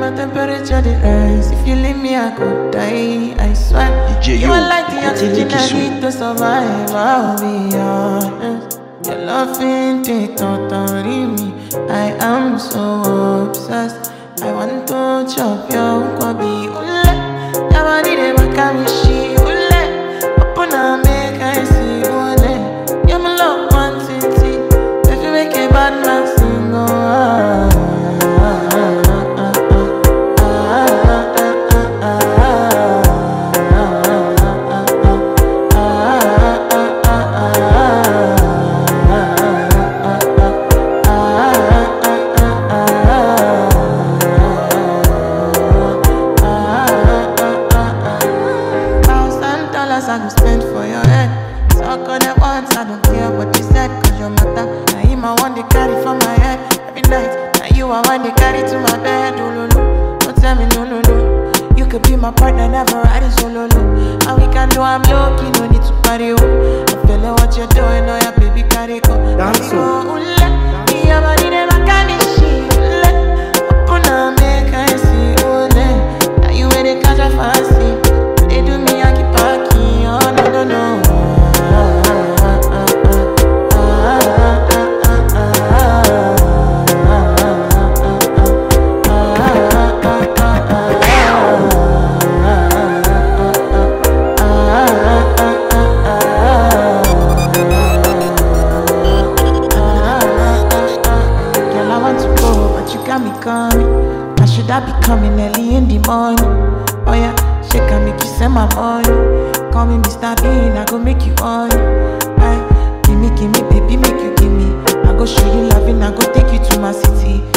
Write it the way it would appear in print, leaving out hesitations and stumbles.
my temperature the rise. If you leave me, I could die. I swear. You are like the oxygen I need to survive. I'll be honest. Your love ain't it totally me. I am so obsessed. I want to chop your kobe. Ule, your body they make me she. Ule, open up make I see. Ule, you're my love quantity. If you make a bad man sing, I go spend for your head. Talk on it once, I don't care what you said. Cause your matter, now him I want to carry for my head. Every night, now you I want to carry to my bed. Oh, no, no, don't tell me no, no, no. You could be my partner, never ride it solo, no. And we can do, I'm lucky, no need to party, oh. I'm feeling what you're doing, oh yeah, baby, carry go. Carry go, ule. Your body never can be she, ule. Open up, make I see, ule. Now you where they catch a fancy. They do me, I keep parking, oh no, no, no. Girl, I want to go, but you got me coming. Now should I be coming early in the morning? Oh yeah, shake and make you send my money. Call me Mr. Bean, I go make you on. Aye, give me, baby, make you give me. I go show you loving, I go take you to my city.